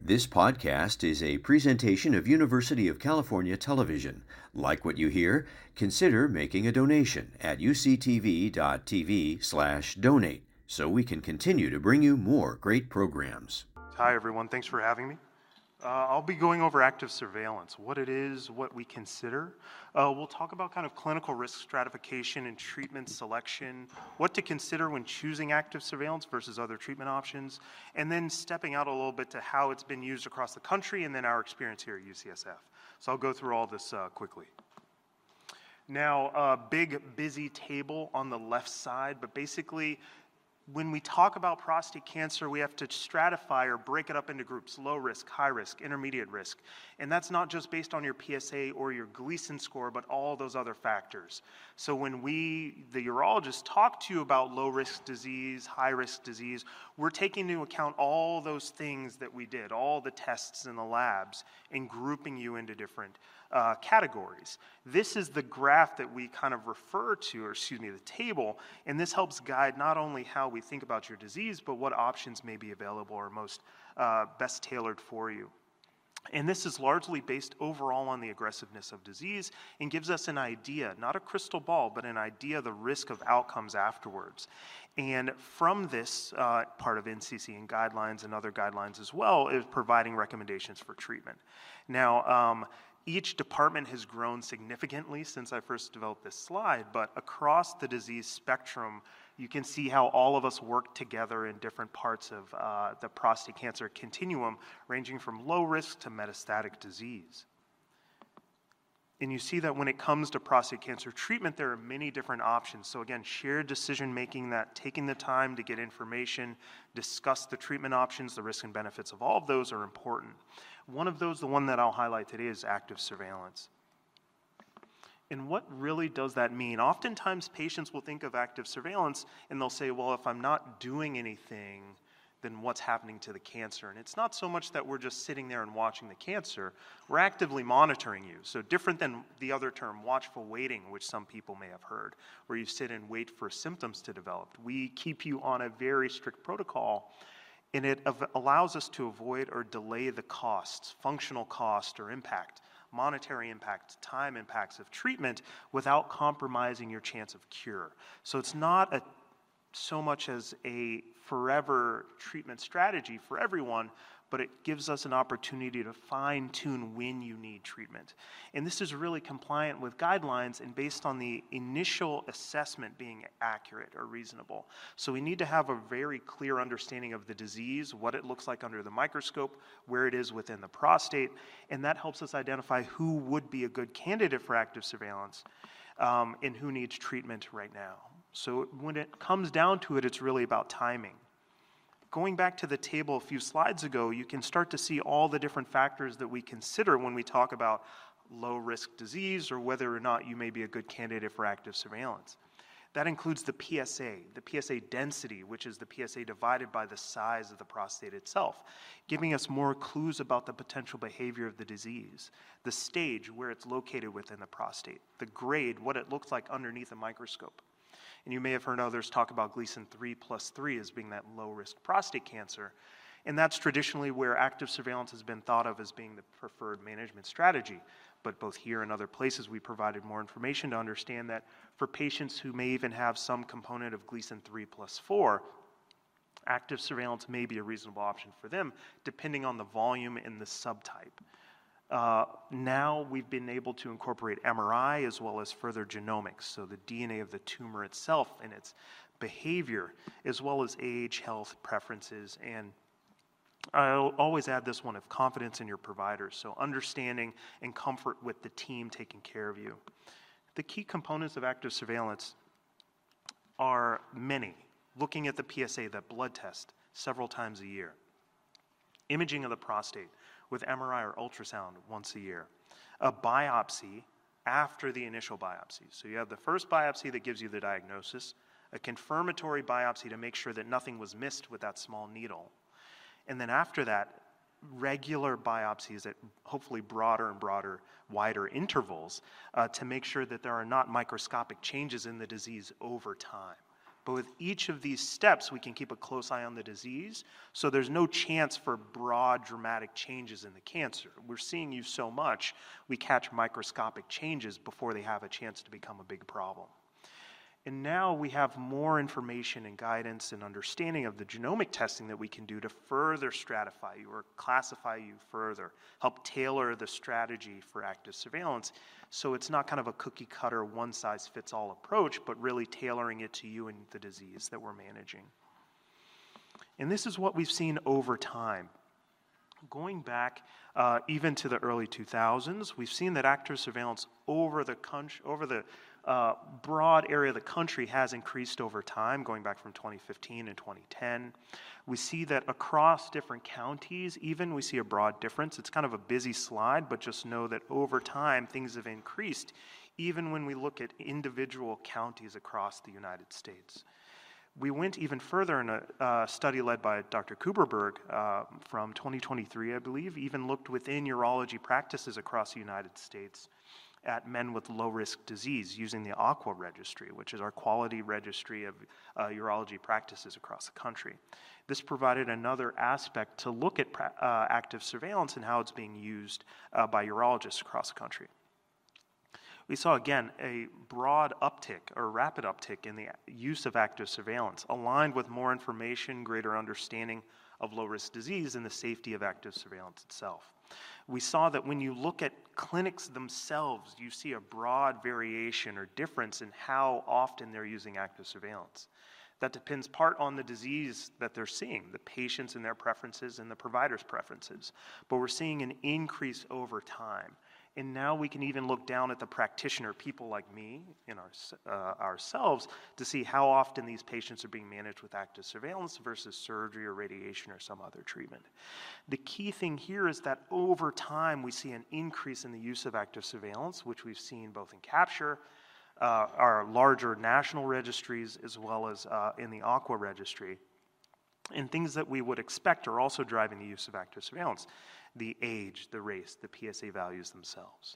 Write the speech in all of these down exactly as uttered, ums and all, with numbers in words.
This podcast is a presentation of University of California Television. Like what you hear? Consider making a donation at uctv.tv slash donate so we can continue to bring you more great programs. Hi everyone, thanks for having me. Uh, I'll be going over active surveillance, what it is, what we consider. Uh, we'll talk about kind of clinical risk stratification and treatment selection, what to consider when choosing active surveillance versus other treatment options, and then stepping out a little bit to how it's been used across the country and then our experience here at U C S F. So I'll go through all this uh, quickly. Now, a uh, big, busy table on the left side, but basically, when we talk about prostate cancer, we have to stratify or break it up into groups: low risk, high risk, intermediate risk. And that's not just based on your P S A or your Gleason score, but all those other factors. So when we, the urologists, talk to you about low risk disease, high risk disease, we're taking into account all those things that we did, all the tests in the labs, and grouping you into different uh, categories. This is the graph that we kind of refer to, or excuse me, the table, and this helps guide not only how we think about your disease, but what options may be available or most uh, best tailored for you. And this is largely based overall on the aggressiveness of disease and gives us an idea, not a crystal ball, but an idea of the risk of outcomes afterwards. And from this, uh, part of N C C and guidelines and other guidelines as well is providing recommendations for treatment. Now, um, each department has grown significantly since I first developed this slide, but across the disease spectrum, you can see how all of us work together in different parts of uh, the prostate cancer continuum, ranging from low risk to metastatic disease. And you see that when it comes to prostate cancer treatment, there are many different options. So again, shared decision making, that taking the time to get information, discuss the treatment options, the risks and benefits of all of those are important. One of those, the one that I'll highlight today, is active surveillance. And what really does that mean? Oftentimes patients will think of active surveillance and they'll say, well, if I'm not doing anything, then what's happening to the cancer? And it's not so much that we're just sitting there and watching the cancer, we're actively monitoring you. So different than the other term, watchful waiting, which some people may have heard, where you sit and wait for symptoms to develop. We keep you on a very strict protocol, and it allows us to avoid or delay the costs, functional cost or impact, monetary impact, time impacts of treatment without compromising your chance of cure. So it's not a, so much as a forever treatment strategy for everyone, but it gives us an opportunity to fine-tune when you need treatment. And this is really compliant with guidelines and based on the initial assessment being accurate or reasonable. So we need to have a very clear understanding of the disease, what it looks like under the microscope, where it is within the prostate, and that helps us identify who would be a good candidate for active surveillance um, and who needs treatment right now. So when it comes down to it, it's really about timing. Going back to the table a few slides ago, you can start to see all the different factors that we consider when we talk about low-risk disease or whether or not you may be a good candidate for active surveillance. That includes the P S A, the P S A density, which is the P S A divided by the size of the prostate itself, giving us more clues about the potential behavior of the disease. The stage, where it's located within the prostate. The grade, what it looks like underneath a microscope. And you may have heard others talk about Gleason three plus three as being that low-risk prostate cancer. And that's traditionally where active surveillance has been thought of as being the preferred management strategy. But both here and other places, we provided more information to understand that for patients who may even have some component of Gleason three plus four, active surveillance may be a reasonable option for them, depending on the volume and the subtype. Uh, now we've been able to incorporate M R I as well as further genomics, so the D N A of the tumor itself and its behavior, as well as age, health, preferences, and I'll always add this one of confidence in your providers, so understanding and comfort with the team taking care of you. The key components of active surveillance are many. Looking at the P S A, that blood test, several times a year. Imaging of the prostate with M R I or ultrasound once a year. A biopsy after the initial biopsy. So you have the first biopsy that gives you the diagnosis, a confirmatory biopsy to make sure that nothing was missed with that small needle. And then after that, regular biopsies at hopefully broader and broader, wider intervals uh, to make sure that there are not microscopic changes in the disease over time. But with each of these steps, we can keep a close eye on the disease, so there's no chance for broad, dramatic changes in the cancer. We're seeing you so much, we catch microscopic changes before they have a chance to become a big problem. And now we have more information and guidance and understanding of the genomic testing that we can do to further stratify you or classify you further, help tailor the strategy for active surveillance, so it's not kind of a cookie cutter, one size fits all approach, but really tailoring it to you and the disease that we're managing. And this is what we've seen over time. Going back uh, even to the early two thousands, we've seen that active surveillance over the country, over the uh, broad area of the country has increased over time, going back from twenty fifteen and twenty ten. We see that across different counties, even we see a broad difference. It's kind of a busy slide, but just know that over time things have increased, even when we look at individual counties across the United States. We went even further in a uh, study led by Doctor Kuberberg uh, from twenty twenty-three, I believe, even looked within urology practices across the United States at men with low-risk disease using the AQUA registry, which is our quality registry of uh, urology practices across the country. This provided another aspect to look at uh, active surveillance and how it's being used uh, by urologists across the country. We saw, again, a broad uptick or rapid uptick in the use of active surveillance, aligned with more information, greater understanding of low-risk disease and the safety of active surveillance itself. We saw that when you look at clinics themselves, you see a broad variation or difference in how often they're using active surveillance. That depends part on the disease that they're seeing, the patients and their preferences and the provider's preferences. But we're seeing an increase over time. And now we can even look down at the practitioner, people like me and our, uh, ourselves, to see how often these patients are being managed with active surveillance versus surgery or radiation or some other treatment. The key thing here is that over time we see an increase in the use of active surveillance, which we've seen both in CAPTURE, uh, our larger national registries, as well as uh, in the AQUA registry. And things that we would expect are also driving the use of active surveillance: the age, the race, the P S A values themselves.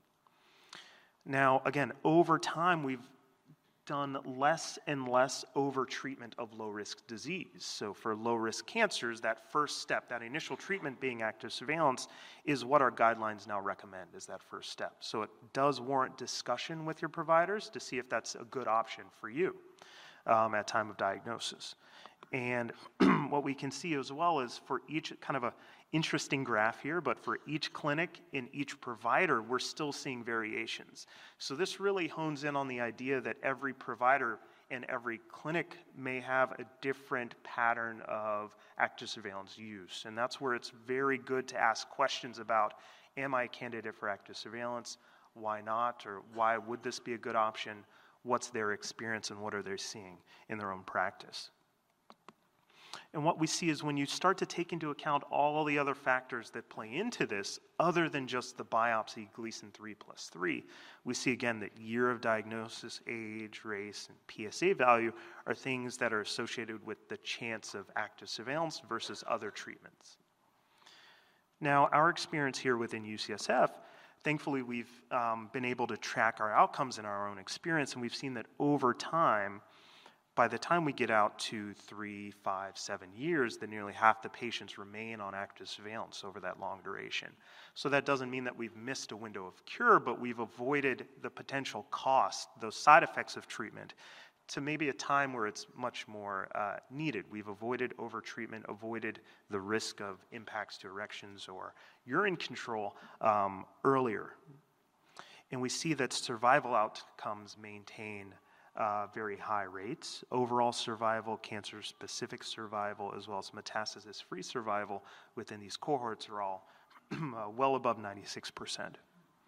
Now, again, over time, we've done less and less over-treatment of low-risk disease. So for low-risk cancers, that first step, that initial treatment being active surveillance, is what our guidelines now recommend as that first step. So it does warrant discussion with your providers to see if that's a good option for you um, at time of diagnosis. And what we can see as well is for each kind of a interesting graph here, but for each clinic in each provider, we're still seeing variations. So this really hones in on the idea that every provider and every clinic may have a different pattern of active surveillance use. And that's where it's very good to ask questions about, am I a candidate for active surveillance? Why not? Or why would this be a good option? What's their experience and what are they seeing in their own practice? And what we see is when you start to take into account all the other factors that play into this, other than just the biopsy Gleason three plus three, we see again that year of diagnosis, age, race, and P S A value are things that are associated with the chance of active surveillance versus other treatments. Now, our experience here within U C S F, thankfully we've um, been able to track our outcomes in our own experience, and we've seen that over time, by the time we get out to three, five, seven years, that nearly half the patients remain on active surveillance over that long duration. So that doesn't mean that we've missed a window of cure, but we've avoided the potential cost, those side effects of treatment, to maybe a time where it's much more uh, needed. We've avoided over-treatment, avoided the risk of impacts to erections or urine control um, earlier. And we see that survival outcomes maintain Uh, very high rates. Overall survival, cancer-specific survival, as well as metastasis-free survival within these cohorts are all uh, well above ninety-six percent.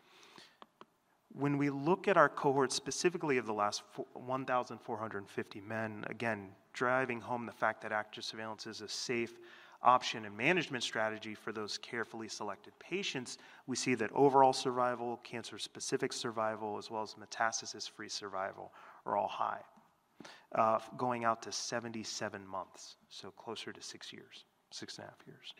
When we look at our cohort specifically of the last one thousand four hundred fifty men, again, driving home the fact that active surveillance is a safe option and management strategy for those carefully selected patients, we see that overall survival, cancer-specific survival, as well as metastasis-free survival are all high, uh, going out to seventy-seven months, so closer to six years, six and a half years.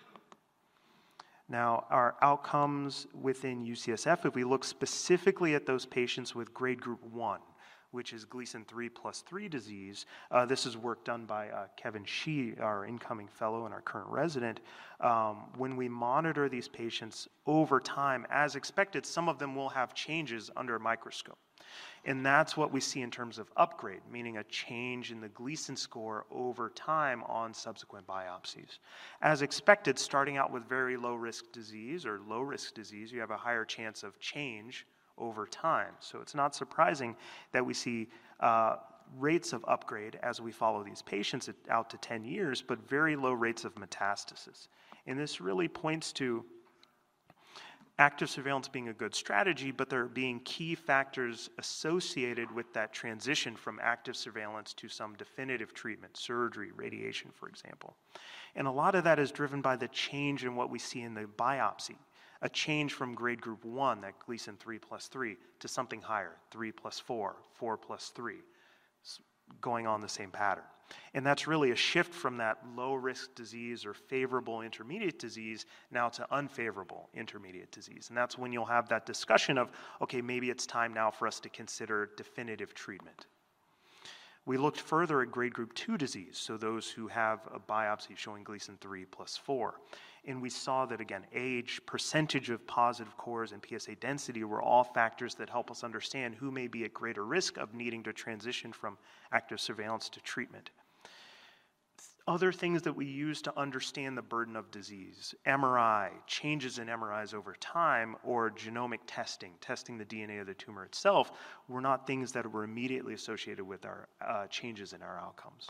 Now, our outcomes within U C S F, if we look specifically at those patients with grade group one, which is Gleason three plus three disease. Uh, this is work done by uh, Kevin Shee, our incoming fellow and our current resident. Um, when we monitor these patients over time, as expected, some of them will have changes under a microscope. And that's what we see in terms of upgrade, meaning a change in the Gleason score over time on subsequent biopsies. As expected, starting out with very low-risk disease or low-risk disease, you have a higher chance of change over time. So it's not surprising that we see uh, rates of upgrade as we follow these patients out to ten years, but very low rates of metastasis. And this really points to active surveillance being a good strategy, but there being key factors associated with that transition from active surveillance to some definitive treatment, surgery, radiation, for example. And a lot of that is driven by the change in what we see in the biopsy, a change from grade group one, that Gleason three plus three, to something higher, three plus four, four plus three, going on the same pattern. And that's really a shift from that low-risk disease or favorable intermediate disease now to unfavorable intermediate disease. And that's when you'll have that discussion of, okay, maybe it's time now for us to consider definitive treatment. We looked further at grade group two disease, so those who have a biopsy showing Gleason three plus four. And we saw that, again, age, percentage of positive cores, and P S A density were all factors that help us understand who may be at greater risk of needing to transition from active surveillance to treatment. Other things that we use to understand the burden of disease, M R I, changes in M R Is over time, or genomic testing, testing the D N A of the tumor itself, were not things that were immediately associated with our uh, changes in our outcomes.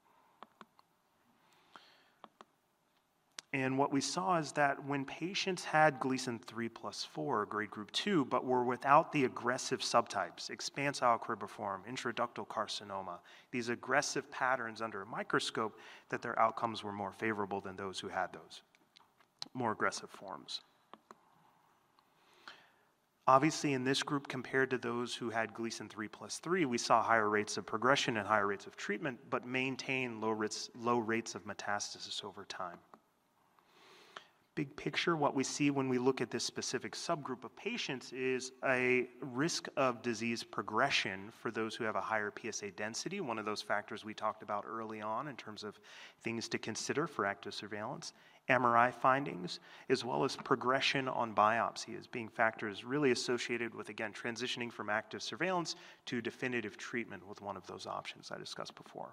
And what we saw is that when patients had Gleason three plus four, grade group two, but were without the aggressive subtypes, expansile cribriform, intraductal carcinoma, these aggressive patterns under a microscope, that their outcomes were more favorable than those who had those more aggressive forms. Obviously, in this group, compared to those who had Gleason three plus three, we saw higher rates of progression and higher rates of treatment, but maintained low rates, low rates of metastasis over time. Big picture, what we see when we look at this specific subgroup of patients is a risk of disease progression for those who have a higher P S A density, one of those factors we talked about early on in terms of things to consider for active surveillance, M R I findings, as well as progression on biopsy as being factors really associated with, again, transitioning from active surveillance to definitive treatment with one of those options I discussed before.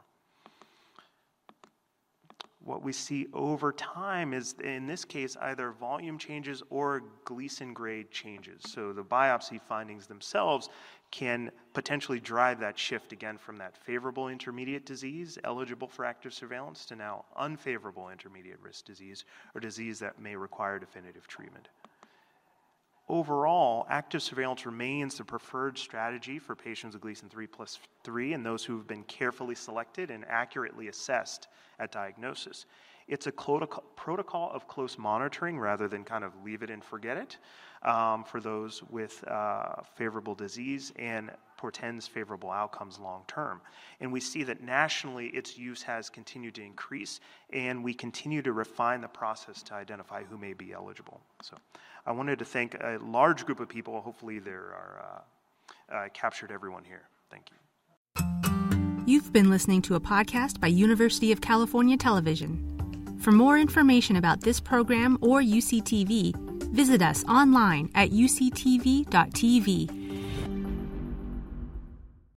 What we see over time is, in this case, either volume changes or Gleason grade changes. So the biopsy findings themselves can potentially drive that shift again from that favorable intermediate disease eligible for active surveillance to now unfavorable intermediate risk disease, or disease that may require definitive treatment. Overall, active surveillance remains the preferred strategy for patients with Gleason three plus three and those who have been carefully selected and accurately assessed at diagnosis. It's a protocol of close monitoring rather than kind of leave it and forget it um, for those with uh, favorable disease, and portends favorable outcomes long term. And we see that nationally its use has continued to increase, and we continue to refine the process to identify who may be eligible. So I wanted to thank a large group of people. Hopefully there are uh, uh, captured everyone here. Thank you. You've been listening to a podcast by University of California Television. For more information about this program or U C T V, visit us online at u c t v dot t v